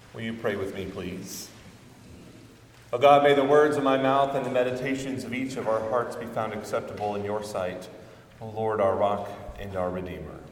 Will you pray with me, please? O God, may the words of my mouth and the meditations of each of our hearts be found acceptable in your sight, O Lord, our rock and our Redeemer.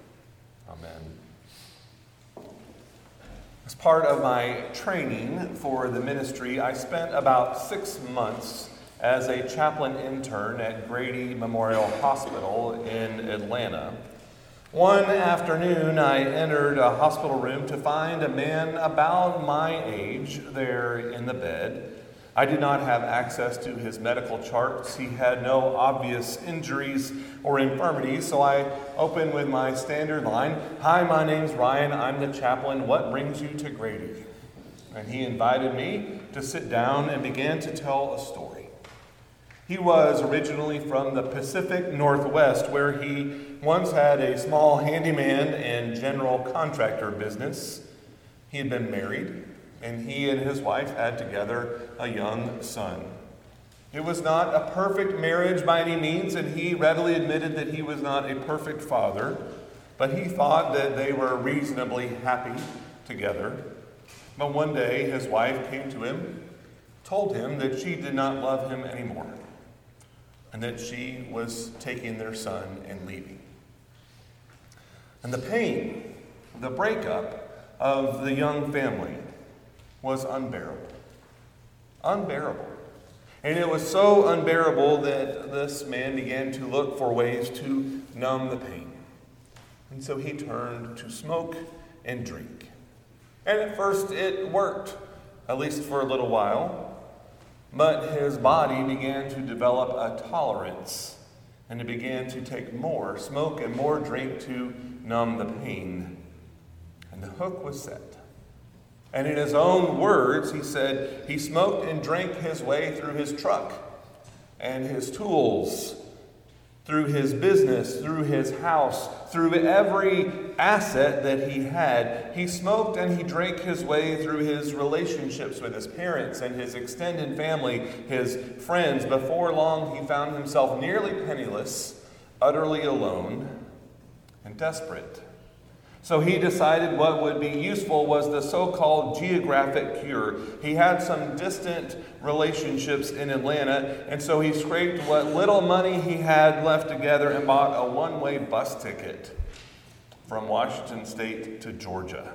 Amen. As part of my training for the ministry, I spent about 6 months as a chaplain intern at Grady Memorial Hospital in Atlanta. One afternoon, I entered a hospital room to find a man about my age there in the bed. I did not have access to his medical charts. He had no obvious injuries or infirmities, so I opened with my standard line, "Hi, my name's Ryan. I'm the chaplain. What brings you to Grady?" And he invited me to sit down and began to tell a story. He was originally from the Pacific Northwest, where he once had a small handyman and general contractor business. He had been married, and he and his wife had together a young son. It was not a perfect marriage by any means, and he readily admitted that he was not a perfect father, but he thought that they were reasonably happy together. But one day, his wife came to him, told him that she did not love him anymore, and that she was taking their son and leaving. And the pain, the breakup of the young family was unbearable. Unbearable. And it was so unbearable that this man began to look for ways to numb the pain. And so he turned to smoke and drink. And at first it worked, at least for a little while. But his body began to develop a tolerance, and it began to take more smoke and more drink to numb the pain. And the hook was set. And in his own words, he said he smoked and drank his way through his truck and his tools, through his business, through his house, through every asset that he had. He smoked and he drank his way through his relationships with his parents and his extended family, his friends. Before long, he found himself nearly penniless, utterly alone, and desperate. So he decided what would be useful was the so-called geographic cure. He had some distant relationships in Atlanta, and so he scraped what little money he had left together and bought a one-way bus ticket from Washington State to Georgia.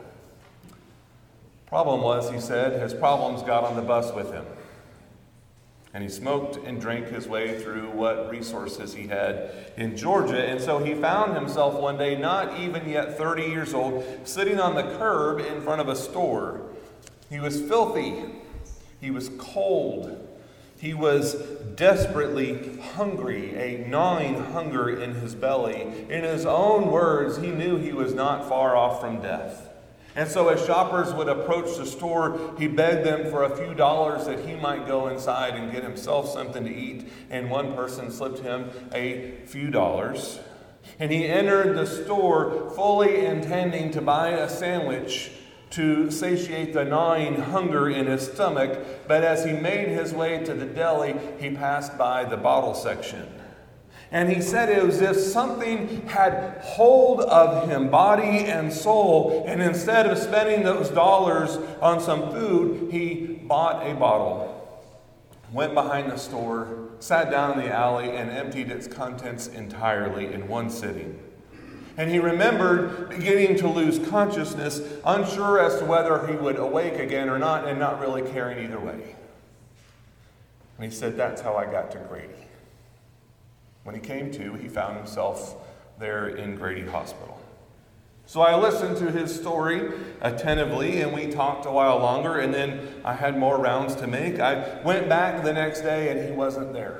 Problem was, he said, his problems got on the bus with him. And he smoked and drank his way through what resources he had in Georgia. And so he found himself one day, not even yet 30 years old, sitting on the curb in front of a store. He was filthy. He was cold. He was desperately hungry, a gnawing hunger in his belly. In his own words, he knew he was not far off from death. And so as shoppers would approach the store, he begged them for a few dollars that he might go inside and get himself something to eat. And one person slipped him a few dollars. And he entered the store fully intending to buy a sandwich to satiate the gnawing hunger in his stomach. But as he made his way to the deli, he passed by the bottle section. And he said it was as if something had hold of him, body and soul. And instead of spending those dollars on some food, he bought a bottle, went behind the store, sat down in the alley, and emptied its contents entirely in one sitting. And he remembered beginning to lose consciousness, unsure as to whether he would awake again or not, and not really caring either way. And he said, "That's how I got to Grady." When he came to, he found himself there in Grady Hospital. So I listened to his story attentively, and we talked a while longer, and then I had more rounds to make. I went back the next day, and he wasn't there.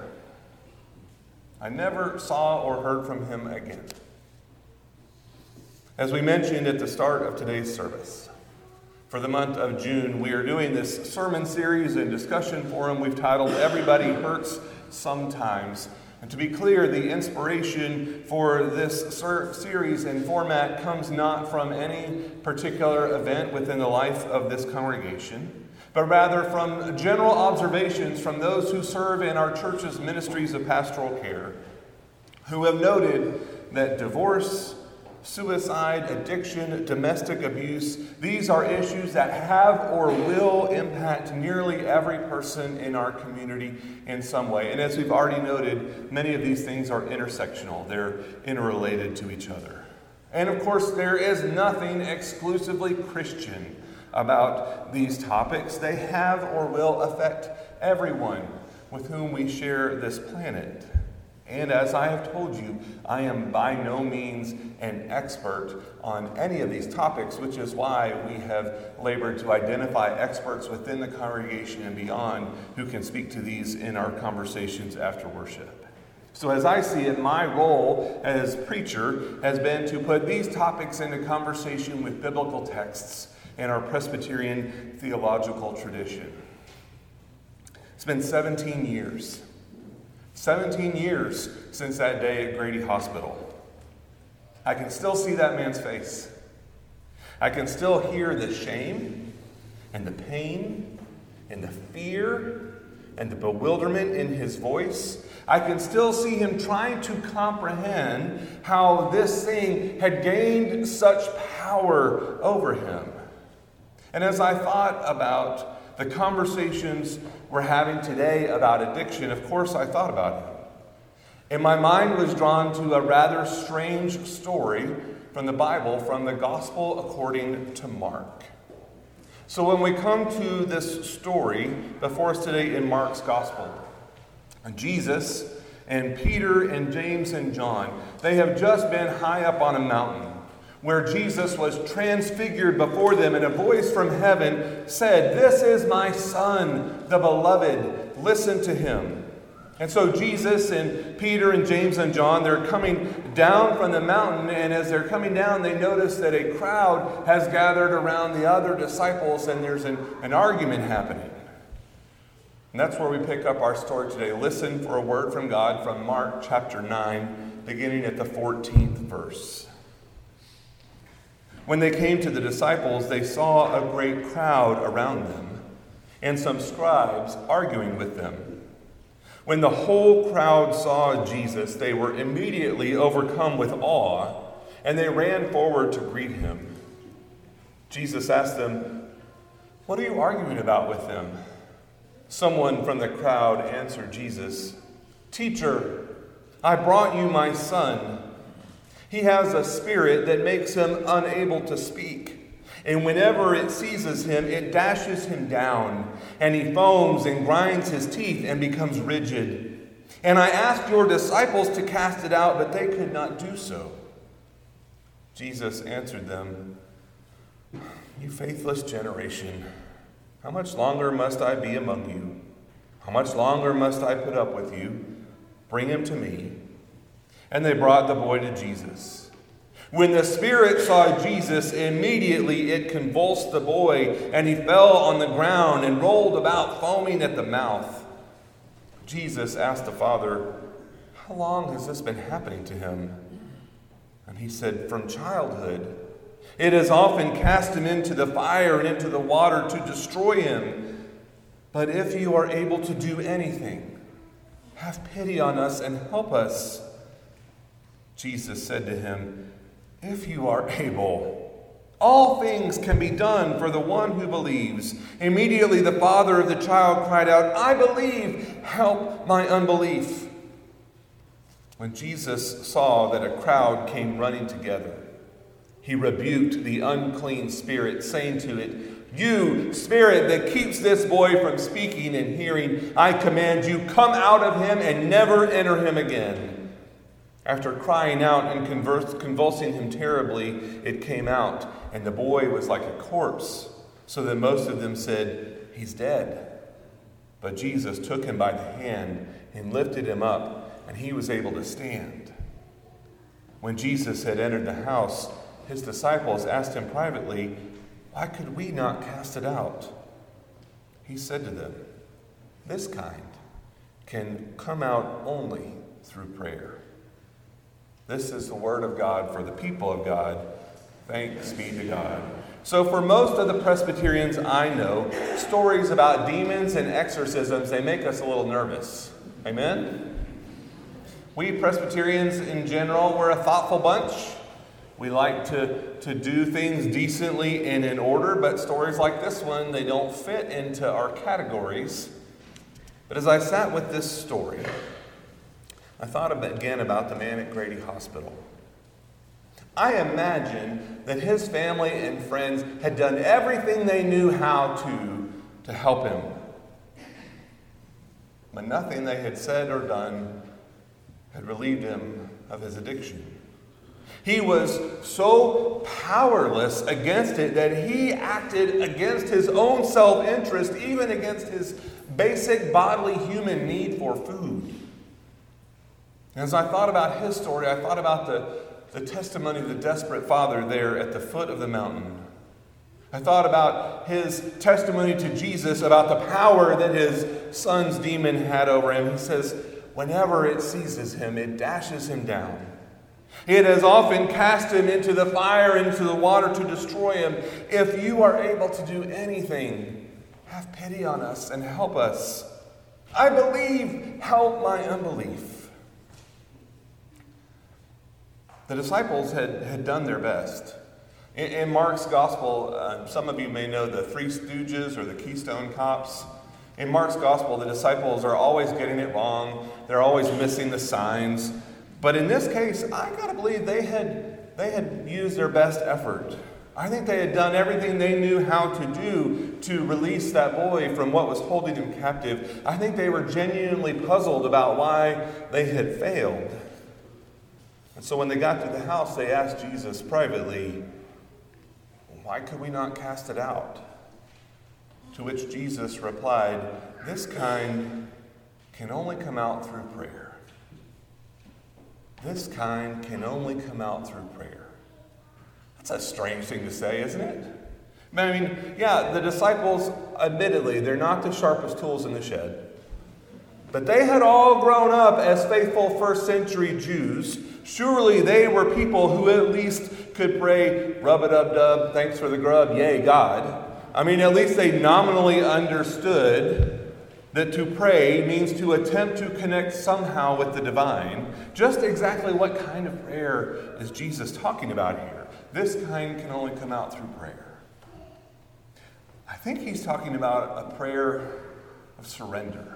I never saw or heard from him again. As we mentioned at the start of today's service, for the month of June, we are doing this sermon series and discussion forum we've titled "Everybody Hurts Sometimes." And to be clear, the inspiration for this series and format comes not from any particular event within the life of this congregation, but rather from general observations from those who serve in our church's ministries of pastoral care, who have noted that divorce suicide, addiction, domestic abuse. These are issues that have or will impact nearly every person in our community in some way. And as we've already noted, many of these things are intersectional. They're interrelated to each other. And of course, there is nothing exclusively Christian about these topics. They have or will affect everyone with whom we share this planet. And as I have told you, I am by no means an expert on any of these topics, which is why we have labored to identify experts within the congregation and beyond who can speak to these in our conversations after worship. So as I see it, my role as preacher has been to put these topics into conversation with biblical texts and our Presbyterian theological tradition. It's been 17 years. 17 years since that day at Grady Hospital. I can still see that man's face. I can still hear the shame and the pain and the fear and the bewilderment in his voice. I can still see him trying to comprehend how this thing had gained such power over him. And as I thought about the conversations we're having today about addiction, of course I thought about him. And my mind was drawn to a rather strange story from the Bible, from the Gospel according to Mark. So when we come to this story before us today in Mark's Gospel, Jesus and Peter and James and John, they have just been high up on a mountain where Jesus was transfigured before them, and a voice from heaven said, "This is my Son, the beloved. Listen to him." And so Jesus and Peter and James and John, they're coming down from the mountain, and as they're coming down, they notice that a crowd has gathered around the other disciples, and there's an argument happening. And that's where we pick up our story today. Listen for a word from God from Mark chapter 9, beginning at the 14th verse. When they came to the disciples, they saw a great crowd around them, and some scribes arguing with them. When the whole crowd saw Jesus, they were immediately overcome with awe, and they ran forward to greet him. Jesus asked them, "What are you arguing about with them?" Someone from the crowd answered Jesus, "Teacher, I brought you my son. He has a spirit that makes him unable to speak. And whenever it seizes him, it dashes him down, and he foams and grinds his teeth and becomes rigid. And I asked your disciples to cast it out, but they could not do so." Jesus answered them, "You faithless generation, how much longer must I be among you? How much longer must I put up with you? Bring him to me." And they brought the boy to Jesus. When the spirit saw Jesus, immediately it convulsed the boy, and he fell on the ground and rolled about, foaming at the mouth. Jesus asked the father, "How long has this been happening to him?" And he said, "From childhood. It has often cast him into the fire and into the water to destroy him. But if you are able to do anything, have pity on us and help us." Jesus said to him, "If you are able, all things can be done for the one who believes." Immediately the father of the child cried out, "I believe, help my unbelief." When Jesus saw that a crowd came running together, he rebuked the unclean spirit, saying to it, "You spirit that keeps this boy from speaking and hearing, I command you, come out of him and never enter him again." After crying out and convulsing him terribly, it came out, and the boy was like a corpse, so that most of them said, "He's dead." But Jesus took him by the hand and lifted him up, and he was able to stand. When Jesus had entered the house, his disciples asked him privately, "Why could we not cast it out?" He said to them, "This kind can come out only through prayer." This is the word of God for the people of God. Thanks be to God. So for most of the Presbyterians I know, stories about demons and exorcisms, they make us a little nervous. Amen? We Presbyterians in general, we're a thoughtful bunch. We like to do things decently and in order, but stories like this one, they don't fit into our categories. But as I sat with this story, I thought again about the man at Grady Hospital. I imagine that his family and friends had done everything they knew how to help him. But nothing they had said or done had relieved him of his addiction. He was so powerless against it that he acted against his own self-interest, even against his basic bodily human need for food. As I thought about his story, I thought about the testimony of the desperate father there at the foot of the mountain. I thought about his testimony to Jesus about the power that his son's demon had over him. He says, whenever it seizes him, it dashes him down. It has often cast him into the fire, into the water to destroy him. If you are able to do anything, have pity on us and help us. I believe, help my unbelief. The disciples had done their best. In Mark's gospel, some of you may know the Three Stooges or the Keystone Cops. In Mark's gospel, the disciples are always getting it wrong. They're always missing the signs. But in this case, I gotta believe they had used their best effort. I think they had done everything they knew how to do to release that boy from what was holding him captive. I think they were genuinely puzzled about why they had failed. And so when they got to the house, they asked Jesus privately, why could we not cast it out? To which Jesus replied, this kind can only come out through prayer. This kind can only come out through prayer. That's a strange thing to say, isn't it? I mean, yeah, the disciples, admittedly, they're not the sharpest tools in the shed. But they had all grown up as faithful first century Jews. Surely they were people who at least could pray, rub-a-dub-dub, thanks for the grub, yay, God. I mean, at least they nominally understood that to pray means to attempt to connect somehow with the divine. Just exactly what kind of prayer is Jesus talking about here? This kind can only come out through prayer. I think he's talking about a prayer of surrender.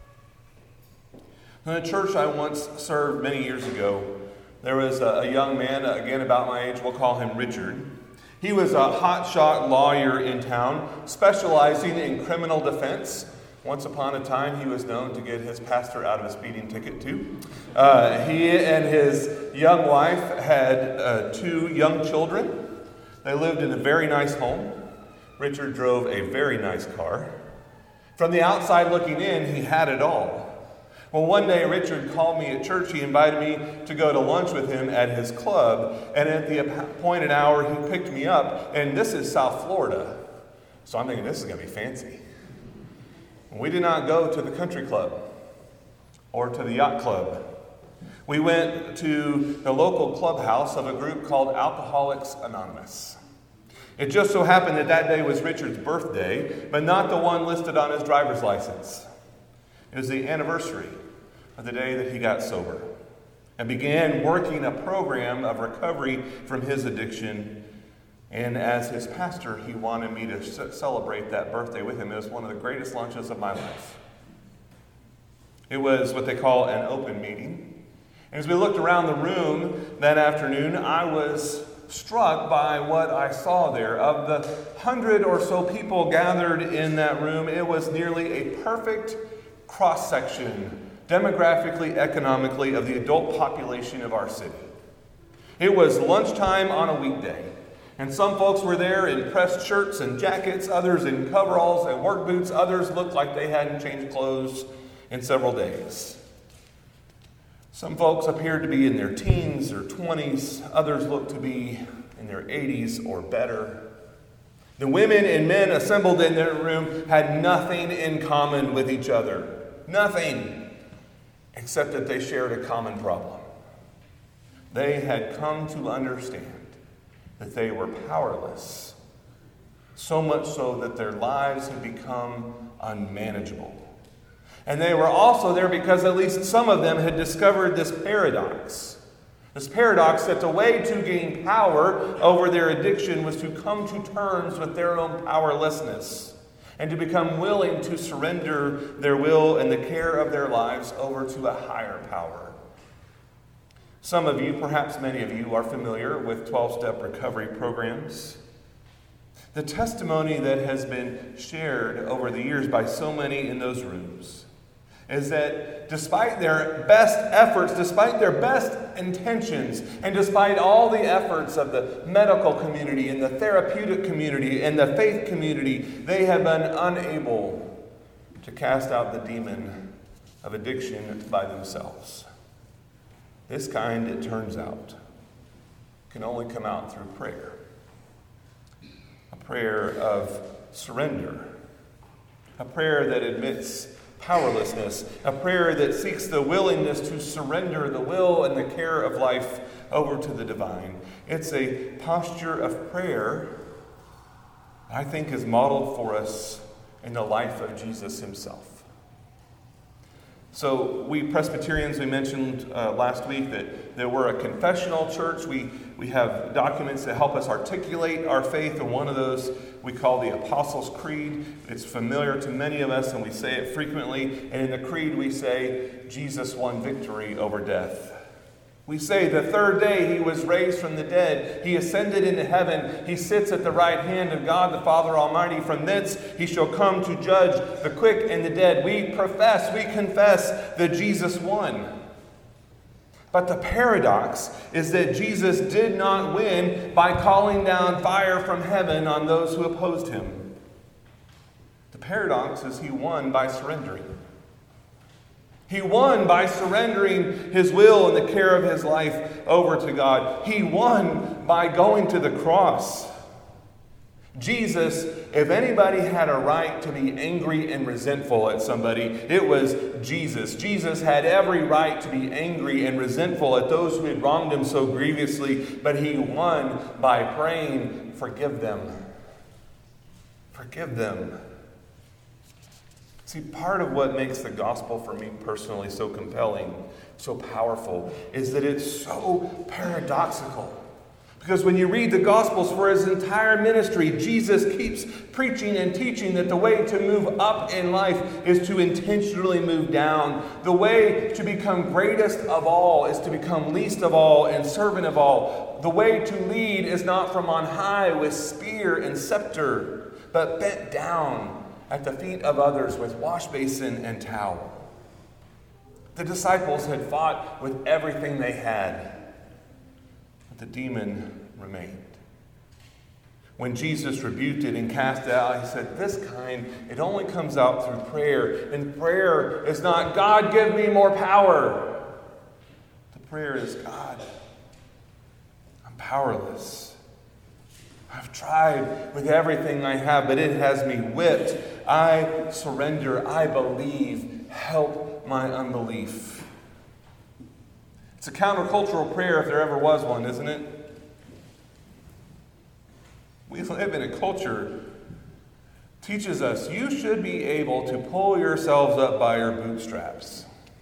In a church I once served many years ago, there was a young man, again about my age, we'll call him Richard. He was a hotshot lawyer in town, specializing in criminal defense. Once upon a time, he was known to get his pastor out of a speeding ticket, too. He and his young wife had 2 young children. They lived in a very nice home. Richard drove a very nice car. From the outside looking in, he had it all. Well, one day, Richard called me at church. He invited me to go to lunch with him at his club. And at the appointed hour, he picked me up. And this is South Florida. So I'm thinking, this is going to be fancy. We did not go to the country club or to the yacht club. We went to the local clubhouse of a group called Alcoholics Anonymous. It just so happened that that day was Richard's birthday, but not the one listed on his driver's license. It was the anniversary of the day that he got sober and began working a program of recovery from his addiction. And as his pastor, he wanted me to celebrate that birthday with him. It was one of the greatest lunches of my life. It was what they call an open meeting. And as we looked around the room that afternoon, I was struck by what I saw there. Of the 100 or so people gathered in that room, it was nearly a perfect cross-section, demographically, economically, of the adult population of our city. It was lunchtime on a weekday. And some folks were there in pressed shirts and jackets, others in coveralls and work boots, others looked like they hadn't changed clothes in several days. Some folks appeared to be in their teens or 20s, others looked to be in their 80s or better. The women and men assembled in their room had nothing in common with each other. Nothing, except that they shared a common problem. They had come to understand that they were powerless, so much so that their lives had become unmanageable. And they were also there because at least some of them had discovered this paradox. This paradox that the way to gain power over their addiction was to come to terms with their own powerlessness and to become willing to surrender their will and the care of their lives over to a higher power. Some of you, perhaps many of you, are familiar with 12-step recovery programs. The testimony that has been shared over the years by so many in those rooms is that despite their best efforts, despite their best intentions, and despite all the efforts of the medical community and the therapeutic community and the faith community, they have been unable to cast out the demon of addiction by themselves. This kind, it turns out, can only come out through prayer. A prayer of surrender. A prayer that admits powerlessness, a prayer that seeks the willingness to surrender the will and the care of life over to the divine. It's a posture of prayer I think is modeled for us in the life of Jesus himself. So we Presbyterians, we mentioned last week that we're a confessional church. We have documents that help us articulate our faith, and one of those we call the Apostles' Creed. It's familiar to many of us, and we say it frequently. And in the Creed we say, Jesus won victory over death. We say the third day he was raised from the dead. He ascended into heaven. He sits at the right hand of God the Father Almighty. From thence he shall come to judge the quick and the dead. We profess, we confess that Jesus won. But the paradox is that Jesus did not win by calling down fire from heaven on those who opposed him. The paradox is he won by surrendering. He won by surrendering his will and the care of his life over to God. He won by going to the cross. Jesus, if anybody had a right to be angry and resentful at somebody, it was Jesus. Jesus had every right to be angry and resentful at those who had wronged him so grievously, but he won by praying, "Forgive them. Forgive them." See, part of what makes the gospel for me personally so compelling, so powerful, is that it's so paradoxical. Because when you read the Gospels for his entire ministry, Jesus keeps preaching and teaching that the way to move up in life is to intentionally move down. The way to become greatest of all is to become least of all and servant of all. The way to lead is not from on high with spear and scepter, but bent down at the feet of others with wash basin and towel. The disciples had fought with everything they had, but the demon remained. When Jesus rebuked it and cast it out, he said, "This kind, it only comes out through prayer. And prayer is not, 'God, give me more power.' The prayer is, 'God, I'm powerless. I've tried with everything I have, but it has me whipped. I surrender. I believe. Help my unbelief.'" It's a countercultural prayer if there ever was one, isn't it? We live in a culture that teaches us you should be able to pull yourselves up by your bootstraps.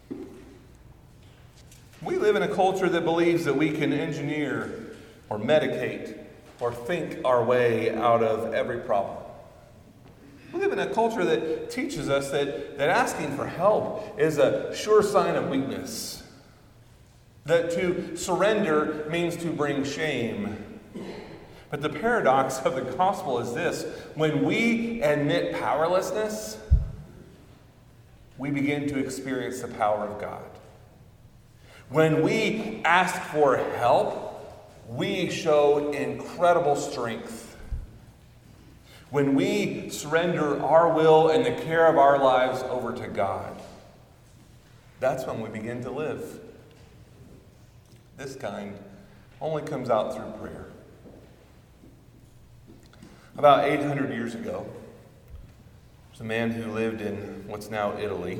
We live in a culture that believes that we can engineer or medicate or think our way out of every problem. We live in a culture that teaches us that asking for help is a sure sign of weakness. That to surrender means to bring shame. But the paradox of the gospel is this: when we admit powerlessness, we begin to experience the power of God. When we ask for help, we show incredible strength. When we surrender our will and the care of our lives over to God, that's when we begin to live. This kind only comes out through prayer. About 800 years ago, there's a man who lived in what's now Italy.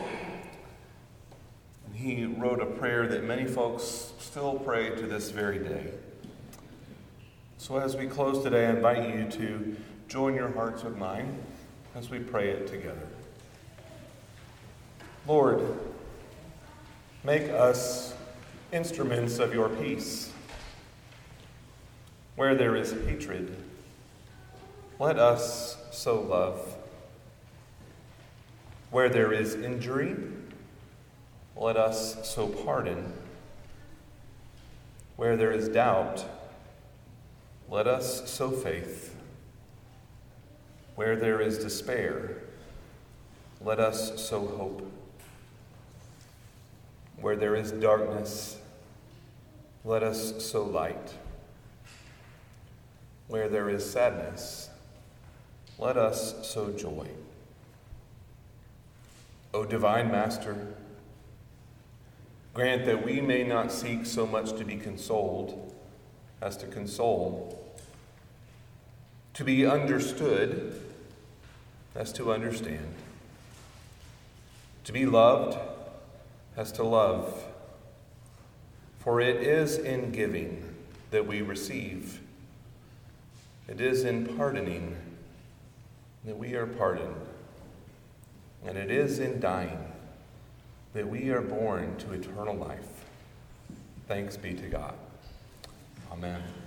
And he wrote a prayer that many folks still pray to this very day. So as we close today, I invite you to join your hearts with mine as we pray it together. Lord, make us instruments of your peace. Where there is hatred, let us so love. Where there is injury, let us so pardon. Where there is doubt, let us sow faith. Where there is despair, let us sow hope. Where there is darkness, let us sow light. Where there is sadness, let us sow joy. O divine Master, grant that we may not seek so much to be consoled as to console, to be understood as to understand, to be loved as to love. For it is in giving that we receive. It is in pardoning that we are pardoned. And it is in dying that we are born to eternal life. Thanks be to God. Amen.